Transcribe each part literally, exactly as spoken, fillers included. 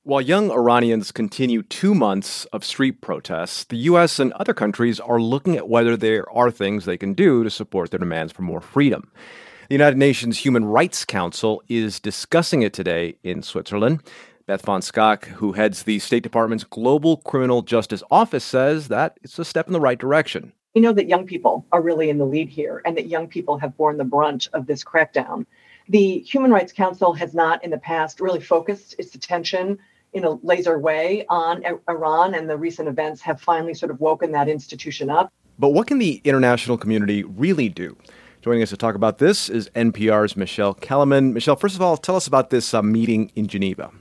While young Iranians continue two months of street protests, the U S and other countries are looking at whether there are things they can do to support their demands for more freedom. The United Nations Human Rights Council is discussing it today in Switzerland. Beth von Schaack, who heads the State Department's Global Criminal Justice Office, says that it's a step in the right direction. We know that young people are really in the lead here and that young people have borne the brunt of this crackdown. The Human Rights Council has not in the past really focused its attention in a laser way on Iran, and the recent events have finally sort of woken that institution up. But what can the international community really do? Joining us to talk about this is N P R's Michele Kelemen. Michele, first of all, tell us about this uh, meeting in Geneva.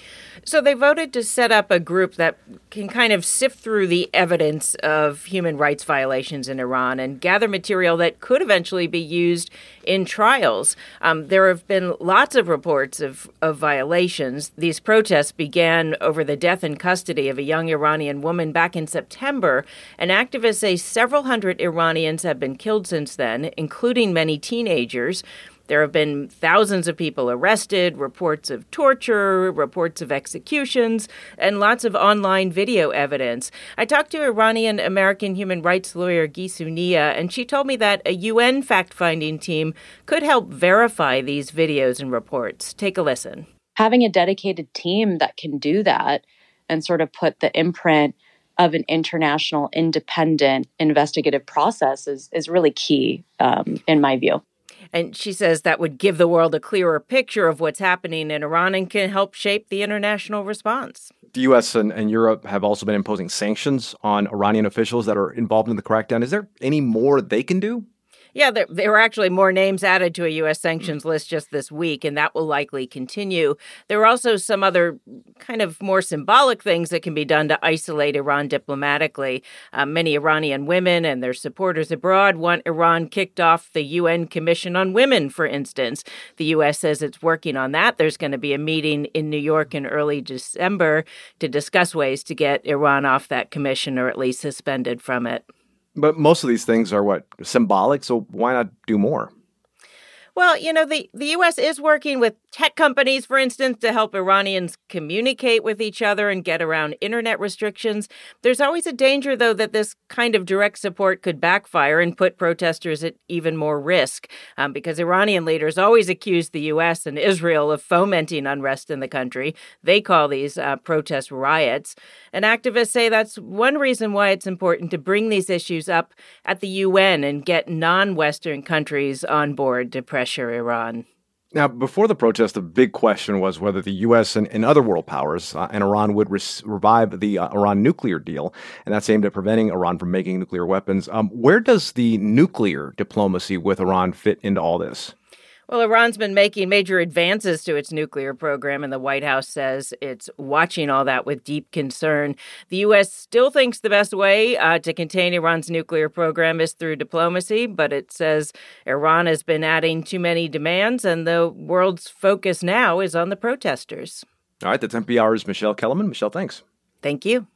So they voted to set up a group that can kind of sift through the evidence of human rights violations in Iran and gather material that could eventually be used in trials. Um, there have been lots of reports of, of violations. These protests began over the death in custody of a young Iranian woman back in September, and activists say several hundred Iranians have been killed since then, including many teenagers. There have been thousands of people arrested, reports of torture, reports of executions, and lots of online video evidence. I talked to Iranian-American human rights lawyer Gisu Nia, and she told me that a U N fact-finding team could help verify these videos and reports. Take a listen. Having a dedicated team that can do that and sort of put the imprint of an international independent investigative process is, is really key, um, in my view. And she says that would give the world a clearer picture of what's happening in Iran and can help shape the international response. The U S and, and Europe have also been imposing sanctions on Iranian officials that are involved in the crackdown. Is there any more they can do? Yeah, there, there were actually more names added to a U S sanctions list just this week, and that will likely continue. There are also some other kind of more symbolic things that can be done to isolate Iran diplomatically. Uh, many Iranian women and their supporters abroad want Iran kicked off the U N Commission on Women, for instance. The U S says it's working on that. There's going to be a meeting in New York in early December to discuss ways to get Iran off that commission or at least suspended from it. But most of these things are, what, symbolic, so why not do more? Well, you know, the, the U S is working with tech companies, for instance, to help Iranians communicate with each other and get around internet restrictions. There's always a danger, though, that this kind of direct support could backfire and put protesters at even more risk, um, because Iranian leaders always accuse the U S and Israel of fomenting unrest in the country. They call these uh, protest riots. And activists say that's one reason why it's important to bring these issues up at the U N and get non-Western countries on board to pressure Iran. Now, before the protest, the big question was whether the U S and, and other world powers uh, and Iran would res- revive the uh, Iran nuclear deal, and that's aimed at preventing Iran from making nuclear weapons. Um, where does the nuclear diplomacy with Iran fit into all this? Well, Iran's been making major advances to its nuclear program, and the White House says it's watching all that with deep concern. The U S still thinks the best way uh, to contain Iran's nuclear program is through diplomacy, but it says Iran has been adding too many demands, and the world's focus now is on the protesters. All right, that's N P R's Michele Kelemen. Michele, thanks. Thank you.